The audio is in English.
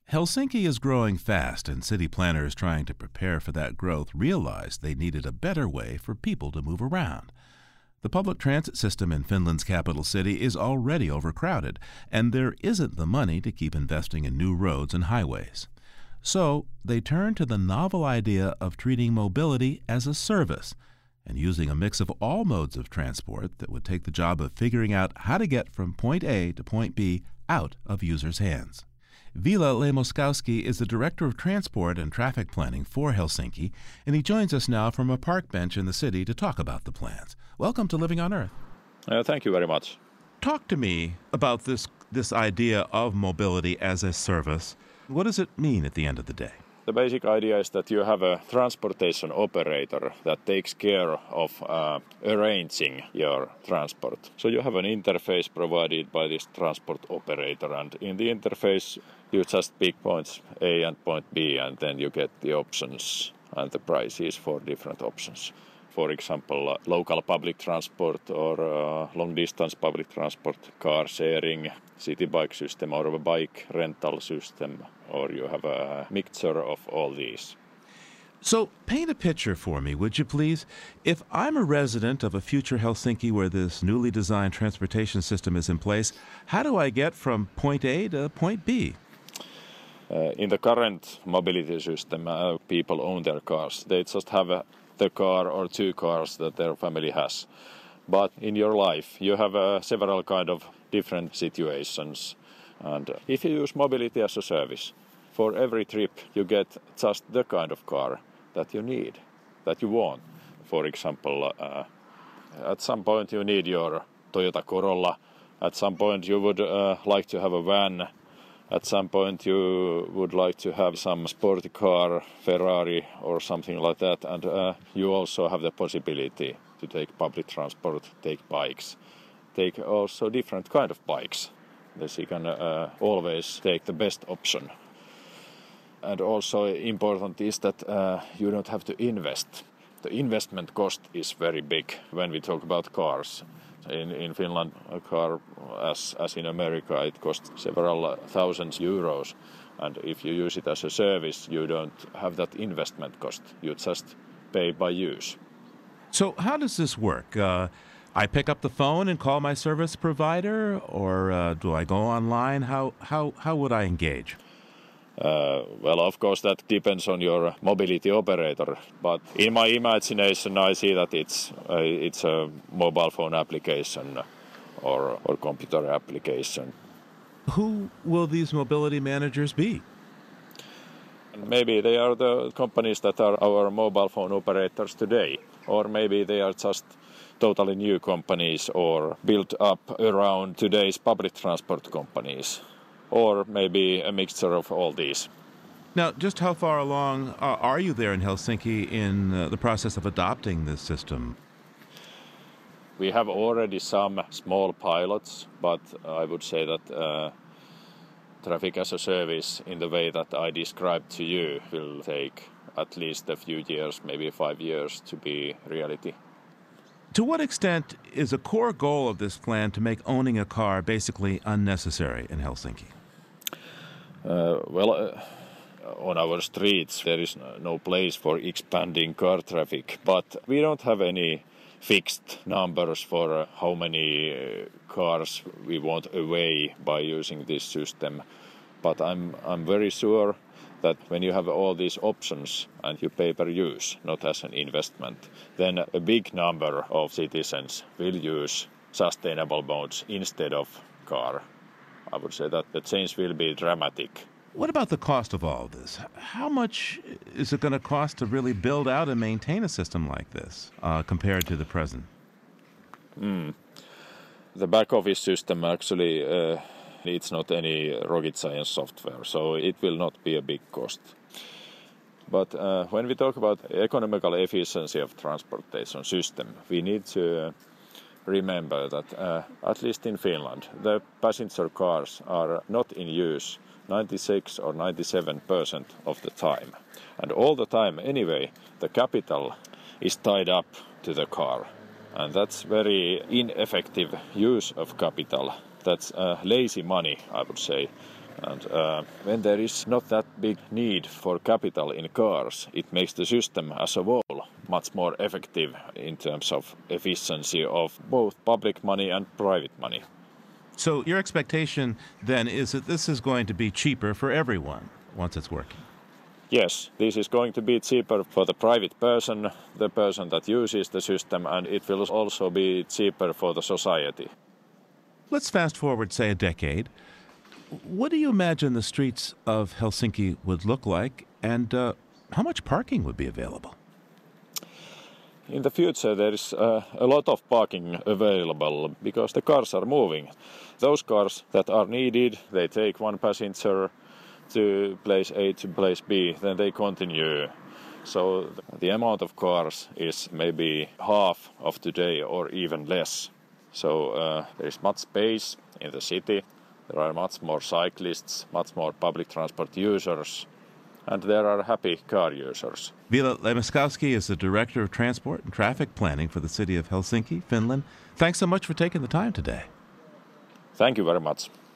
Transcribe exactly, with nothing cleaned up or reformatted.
Helsinki is growing fast, and city planners trying to prepare for that growth realized they needed a better way for people to move around. The public transit system in Finland's capital city is already overcrowded, and there isn't the money to keep investing in new roads and highways. So they turned to the novel idea of treating mobility as a service and using a mix of all modes of transport that would take the job of figuring out how to get from point A to point B out of users' hands. Ville Leimoskowski is the Director of Transport and Traffic Planning for Helsinki, and he joins us now from a park bench in the city to talk about the plans. Welcome to Living on Earth. Uh, thank you very much. Talk to me about this, this idea of mobility as a service. What does it mean at the end of the day? The basic idea is that you have a transportation operator that takes care of uh, arranging your transport. So you have an interface provided by this transport operator, and in the interface you just pick points A and point B, and then you get the options and the prices for different options. For example, uh, local public transport or uh, long-distance public transport, car sharing, city bike system or a bike rental system, or you have a mixture of all these. So paint a picture for me, would you please? If I'm a resident of a future Helsinki where this newly designed transportation system is in place, how do I get from point A to point B? Uh, in the current mobility system, uh, people own their cars. They just have a the car or two cars that their family has. But in your life, you have uh, several kind of different situations. And if you use mobility as a service, for every trip you get just the kind of car that you need, that you want. For example, uh, at some point you need your Toyota Corolla. At some point you would uh, like to have a van. At some point you would like to have some sporty car, Ferrari or something like that, and uh, you also have the possibility to take public transport, take bikes, take also different kind of bikes. Thus you can uh, always take the best option. And also important is that uh, you don't have to invest. The investment cost is very big when we talk about cars. In, in Finland, a car, as, as in America, it costs several thousands euros. And if you use it as a service, you don't have that investment cost. You just pay by use. So how does this work? Uh, I pick up the phone and call my service provider, or uh, do I go online? How, how, how would I engage? Uh, well, of course, that depends on your mobility operator. But in my imagination, I see that it's uh, it's a mobile phone application or or computer application. Who will these mobility managers be? Maybe they are the companies that are our mobile phone operators today, or maybe they are just totally new companies or built up around today's public transport companies. Or maybe a mixture of all these. Now, just how far along uh, are you there in Helsinki in uh, the process of adopting this system? We have already some small pilots, but I would say that uh, traffic as a service in the way that I described to you will take at least a few years, maybe five years to be reality. To what extent is a core goal of this plan to make owning a car basically unnecessary in Helsinki? Uh, well, uh, on our streets there is no place for expanding car traffic, but we don't have any fixed numbers for uh, how many uh, cars we want away by using this system. But I'm I'm very sure that when you have all these options and you pay per use, not as an investment, then a big number of citizens will use sustainable modes instead of car. I would say that the change will be dramatic. What about the cost of all of this? How much is it going to cost to really build out and maintain a system like this uh, compared to the present? Mm. The back office system actually uh, it's not any rocket science software, so it will not be a big cost. But uh, when we talk about economical efficiency of transportation system, we need to remember that uh, at least in Finland, the passenger cars are not in use ninety-six or ninety-seven percent of the time. And all the time anyway, the capital is tied up to the car. And that's very ineffective use of capital. That's uh, lazy money, I would say. And uh, when there is not that big need for capital in cars, it makes the system as a whole much more effective in terms of efficiency of both public money and private money. So your expectation then is that this is going to be cheaper for everyone once it's working? Yes, this is going to be cheaper for the private person, the person that uses the system, and it will also be cheaper for the society. Let's fast forward, say, a decade. What do you imagine the streets of Helsinki would look like, and uh, how much parking would be available? In the future, there is uh, a lot of parking available because the cars are moving. Those cars that are needed, they take one passenger to place A to place B, then they continue. So the amount of cars is maybe half of today or even less. So uh, there is much space in the city, there are much more cyclists, much more public transport users, and there are happy car users. Ville Lemeskowski is the Director of Transport and Traffic Planning for the city of Helsinki, Finland. Thanks so much for taking the time today. Thank you very much.